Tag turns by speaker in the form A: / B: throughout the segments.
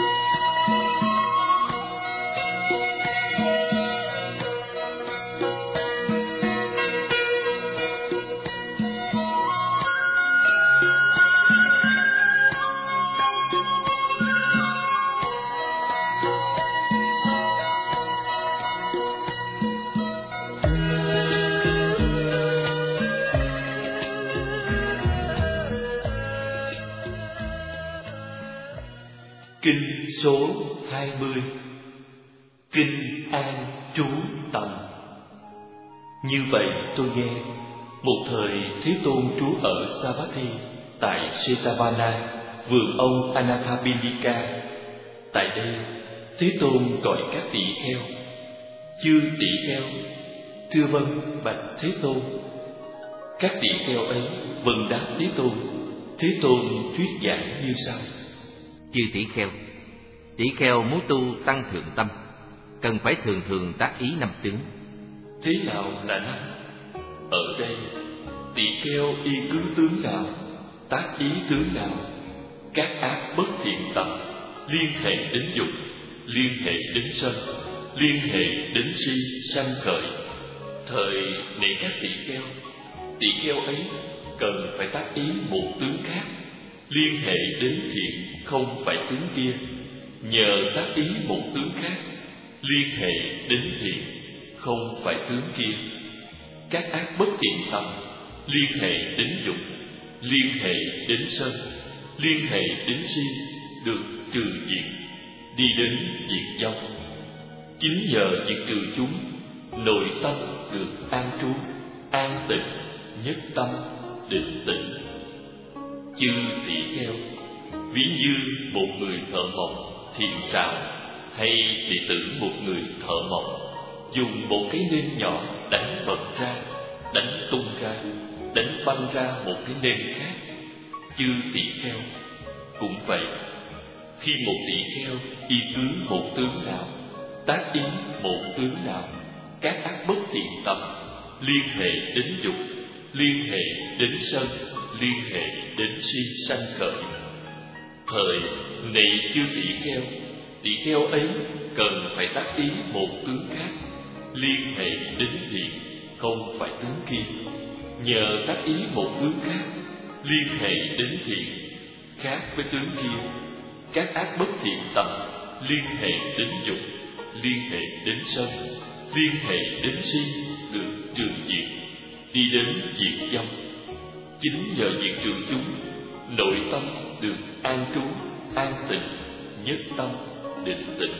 A: Kinh số 20. Kinh An Trú Tâm. Như vậy tôi nghe, một thời Thế Tôn trú ở Savatthi tại Setavana, vườn ông Anathapindika. Tại đây, Thế Tôn gọi các tỳ kheo: chư tỳ kheo, thưa vâng bạch Thế Tôn. Các tỳ kheo ấy vâng đáp Thế Tôn. Thế Tôn thuyết giảng như sau:
B: Chư tỷ kheo muốn tu tăng thượng tâm, cần phải thường thường tác ý năm tướng.
A: Thế nào là năm? Ở đây, tỳ kheo y cứ tướng nào, tác ý tướng nào, các ác bất thiện tập, liên hệ đến dục, liên hệ đến sân, liên hệ đến si sanh khởi. Thời này các tỳ kheo ấy cần phải tác ý một tướng khác, liên hệ đến thiện không phải tướng kia. Nhờ tác ý một tướng khác, liên hệ đến thiện không phải tướng kia, các ác bất thiện tâm liên hệ đến dục, liên hệ đến sân, liên hệ đến si được trừ diệt, đi đến diệt vong. Chính nhờ diệt trừ chúng, nội tâm được an trú, an tịnh, nhất tâm, định tĩnh. Chư tỳ kheo, ví như một người thợ mộc thiện xảo, hay đệ tử một người thợ mộc dùng một cái nên nhỏ đánh bật ra, đánh tung ra, đánh văng ra một cái nên khác. Chư tỳ kheo cũng vậy, khi một tỳ kheo y cứ một tướng nào, tác ý một tướng nào, các ác bất thiện tập liên hệ đến dục, liên hệ đến sân, liên hệ đến si sanh khởi. Thời này chư tỳ kheo ấy cần phải tác ý một tướng khác, liên hệ đến thiện không phải tướng kia. Nhờ tác ý một tướng khác, liên hệ đến thiện khác với tướng kia, các ác bất thiện tập liên hệ đến dục, liên hệ đến sân, liên hệ đến si được trừ diệt, đi đến diệt vong. Chính nhờ diệt trừ chúng, nội tâm được an trú, an tịnh, nhất tâm, định tĩnh.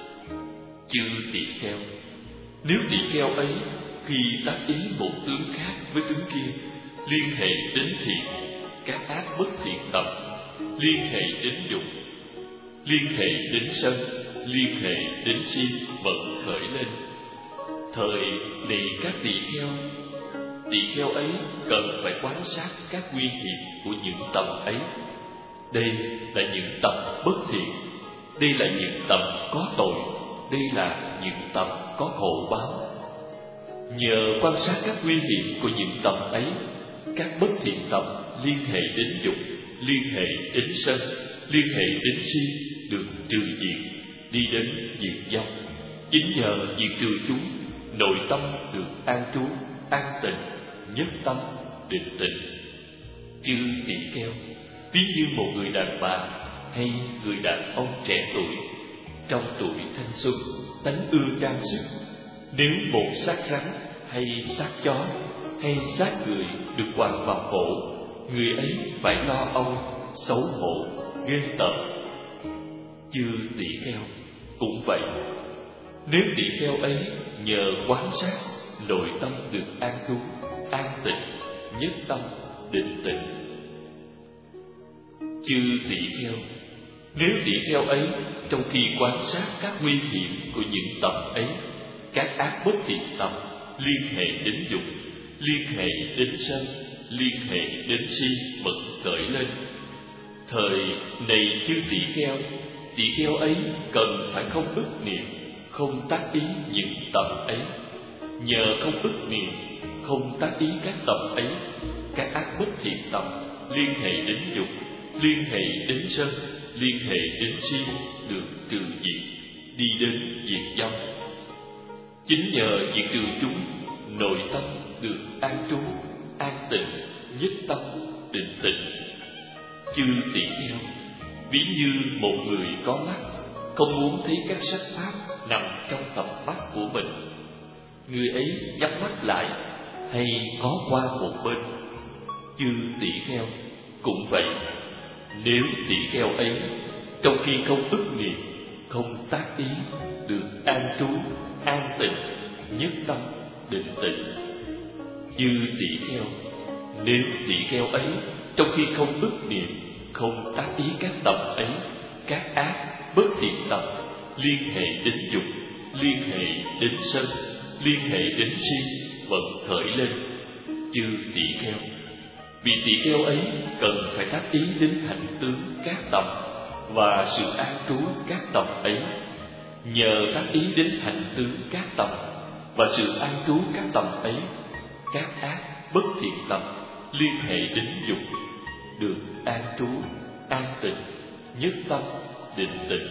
A: Chư tỳ kheo, nếu tỳ kheo ấy khi tác ý một tướng khác với tướng kia, liên hệ đến thiện, các ác bất thiện tập liên hệ đến dục, liên hệ đến sân, liên hệ đến si bận khởi lên. Thời này các tỳ kheo ấy cần phải quan sát các nguy hiểm của những tập ấy. Đây là những tập bất thiện, đây là những tập có tội, đây là những tập có khổ báo. Nhờ quan sát các nguy hiểm của những tập ấy, các bất thiện tập liên hệ đến dục, liên hệ đến sân, liên hệ đến si được trừ diệt, đi đến diệt vong. Chính nhờ diệt trừ chúng, nội tâm được an trú, an tịnh, nhất tâm, định tĩnh. Chư tỳ kheo, ví như một người đàn bà hay người đàn ông trẻ tuổi, trong tuổi thanh xuân, tánh ưa trang sức, nếu một xác rắn hay xác chó hay xác người được quàng vào cổ, người ấy phải lo âu, xấu hổ, ghê tởm. Chư tỳ kheo cũng vậy, nếu tỳ kheo ấy nhờ quan sát, nội tâm được an trú, an tịnh, nhất tâm, định tĩnh. Chư tỳ kheo, nếu tỳ kheo ấy trong khi quan sát các nguy hiểm của những tập ấy, các ác bất thiện tập liên hệ đến dục, liên hệ đến sân, liên hệ đến si bật khởi lên. Thời này chư tỳ kheo ấy cần phải không ức niệm, không tác ý những tập ấy. Nhờ không ức niệm, không tác ý các tập ấy, các ác bất thiện tập liên hệ đến dục, liên hệ đến sân, liên hệ đến si, được trừ diệt, đi đến diệt vong. Chính nhờ diệt trừ chúng, nội tâm được an trú, an tịnh, nhất tâm, định tĩnh. Chư tỷ kheo, ví như một người có mắt, không muốn thấy các sách pháp nằm trong tầm mắt của mình, người ấy nhắm mắt lại hay ngó qua một bên. Chư tỷ kheo cũng vậy, nếu tỷ kheo ấy trong khi không ức niệm, không tác ý, được an trú, an tịnh, nhất tâm, định tĩnh. Chư tỷ kheo, nếu tỷ kheo ấy trong khi không ức niệm, không tác ý các tầm ấy, các ác bất thiện tầm, liên hệ đến dục, liên hệ đến sân, liên hệ đến si, vận khởi lên. Chư tỷ kheo, vị tỷ kheo ấy cần phải tác ý đến hạnh tướng các tầm và sự an trú các tầm ấy. Nhờ tác ý đến hạnh tướng các tầm và sự an trú các tầm ấy, các ác bất thiện tầm, liên hệ đến dục, được an trú, an tịnh, nhất tâm, định tĩnh.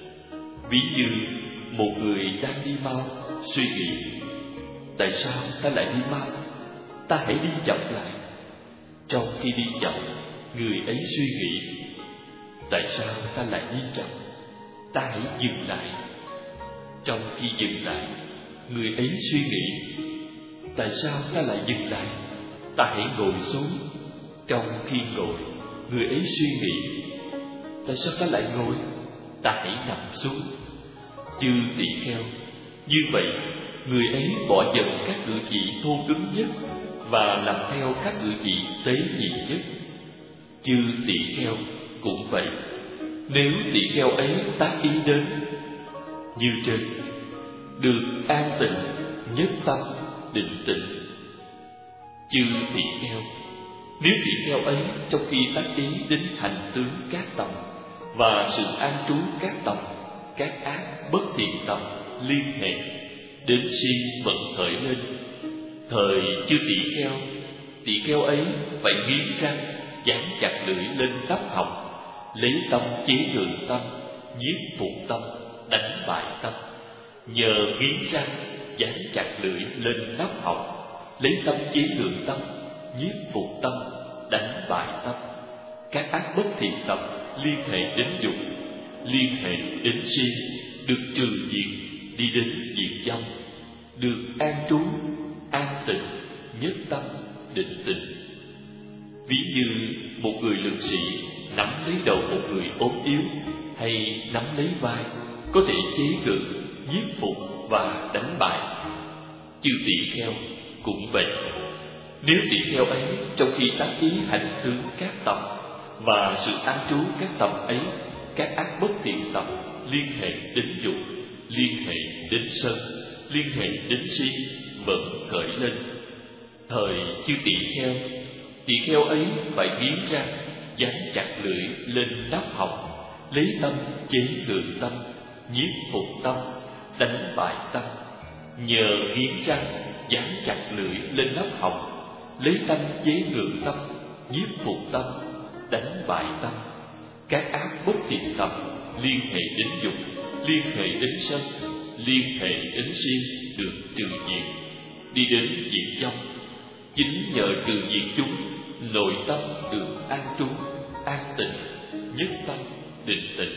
A: Ví như một người đang đi mau, suy nghĩ: tại sao ta lại đi mau? Ta hãy đi chậm lại. Trong khi đi chậm, người ấy suy nghĩ: tại sao ta lại đi chậm? Ta hãy dừng lại. Trong khi dừng lại, người ấy suy nghĩ: tại sao ta lại dừng lại? Ta hãy ngồi xuống. Trong khi ngồi, người ấy suy nghĩ: tại sao ta lại ngồi? Ta hãy nằm xuống. Chư tỷ kheo, như vậy người ấy bỏ dần các cử chỉ thô cứng nhất và làm theo các cử chỉ tế nhị nhất. Chư tỷ kheo cũng vậy, nếu tỷ kheo ấy tác ý đến như trên, được an tịnh, nhất tâm, định tĩnh. Chư tỷ kheo, nếu tỷ kheo ấy trong khi tác ý đến hành tướng các tầm và sự an trú các tầm, các ác bất thiện tầm, liên hệ đến si, vận khởi lên, thời chư tỷ kheo ấy phải nghiến răng, dán chặt lưỡi lên nắp họng, lấy tâm chế ngự tâm, nhiếp phục tâm, đánh bại tâm. Nhờ nghiến răng, dán chặt lưỡi lên nắp họng, lấy tâm chế ngự tâm, nhiếp phục tâm, đánh bại tâm. Các ác bất thiện tâm, liên hệ đến dục, liên hệ đến si, được trừ diệt, đi đến diệt vong, được an trú, an tịnh, nhất tâm, định tĩnh. Ví như một người lực sĩ nắm lấy đầu một người ốm yếu, hay nắm lấy vai, có thể chế ngự, nhiếp phục và đánh bại. Chư tỷ kheo cũng vậy, nếu tỷ kheo ấy trong khi tác ý hành tướng các tầm và sự an trú các tầm ấy, các ác bất thiện tầm, liên hệ đến dục, liên hệ đến sân, liên hệ đến si, vận khởi lên, thời chư tỷ kheo ấy phải nghiến răng, dán chặt lưỡi lên nắp họng, lấy tâm chế ngự tâm, nhiếp phục tâm, đánh bại tâm. Nhờ nghiến răng, dán chặt lưỡi lên nắp họng, lấy tâm chế ngự tâm, nhiếp phục tâm, đánh bại tâm. Các ác bất thiện tâm, liên hệ đến dục, liên hệ đến sân, liên hệ đến si, được trừ diệt, đi đến diệt vong. Chính nhờ trừ diệt chúng, nội tâm được an trú, an tịnh, nhất tâm, định tĩnh.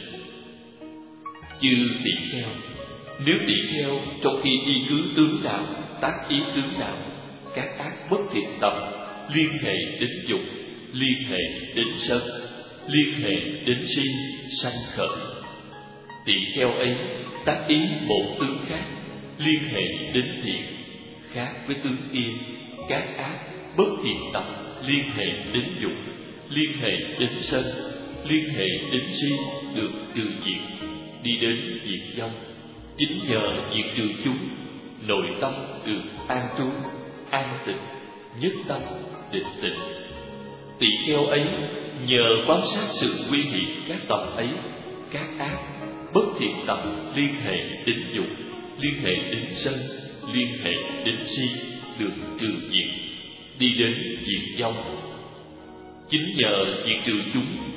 A: Chư tỷ kheo, nếu tỷ kheo trong khi y cứ tướng nào, tác ý tướng nào, các ác bất thiện tâm, liên hệ đến dục, liên hệ đến sân, liên hệ đến si, sanh khởi. Tỷ kheo ấy tác ý một tướng khác, liên hệ đến thiện, khác với tướng kia. Các ác bất thiện tâm, liên hệ đến dục, liên hệ đến sân, liên hệ đến si, được trừ diệt, đi đến diệt vong. Chính nhờ diệt trừ chúng, nội tâm được an trú, an tịnh, nhất tâm, định tĩnh. Tỷ kheo ấy nhờ quan sát sự nguy hiểm các tầm ấy, các ác bất thiện tâm, liên hệ đến dục, liên hệ đến sân, liên hệ đến si, được trừ diệt, đi đến diệt vong. Chính nhờ diệt trừ chúng,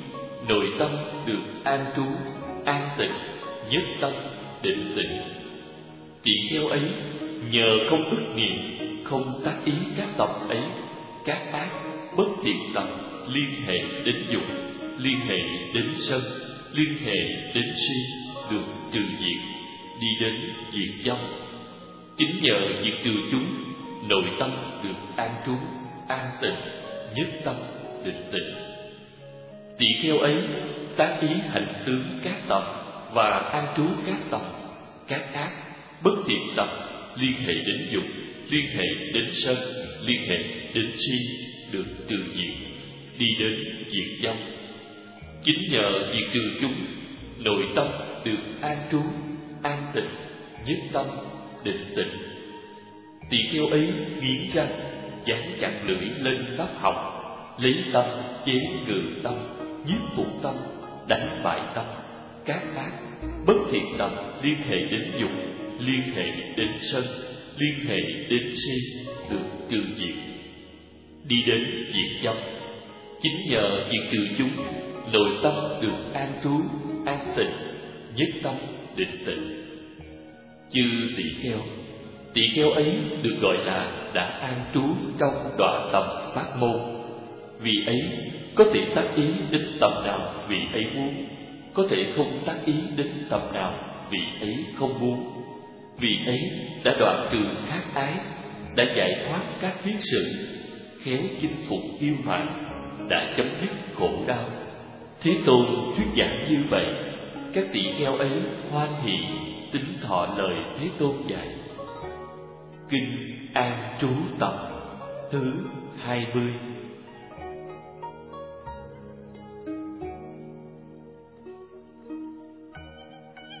A: nội tâm được an trú, an tịnh, nhất tâm, định tịnh. Tỳ kheo ấy nhờ không ức niệm, không tác ý các tập ấy, các ác, bất thiện tập liên hệ đến dục, liên hệ đến sân, liên hệ đến si được trừ diệt, đi đến diệt vong. Chính nhờ diệt trừ chúng, nội tâm được an trú, an tịnh, nhất tâm, định tịnh. Tỳ kheo ấy tác ý hành tướng các tập và an trú các tập, các ác, bất thiện tập liên hệ đến dục, liên hệ đến sân, liên hệ đến si được trừ diệt, đi đến diệt vong. Chính nhờ diệt trừ chúng, nội tâm được an trú, an tịnh, nhất tâm, định tịnh. Tỳ kheo ấy nghiến răng, dán chặt lưỡi lên pháp học, lấy tâm chế ngự tâm, nhiếp phục tâm, đánh bại tâm, các ác, bất thiện tâm liên hệ đến dục, liên hệ đến sân, liên hệ đến si được trừ diệt, đi đến diệt vong. Chính nhờ diệt trừ chúng, nội tâm được an trú, an tịnh, nhất tâm, định tịnh. Chư tỳ kheo ấy được gọi là đã an trú trong đọa tầm pháp môn. Vì ấy có thể tác ý đến tầm nào vị ấy muốn, có thể không tác ý đến tầm nào vị ấy không muốn. Vì ấy đã đoạn trừ khát ái, đã giải thoát các phiết sự, khéo chinh phục yêu mạng, đã chấm dứt khổ đau. Thế Tôn thuyết giảng như vậy, các tỳ kheo ấy hoan hỷ tín thọ lời Thế Tôn dạy. Kinh An Trú Tập thứ 20.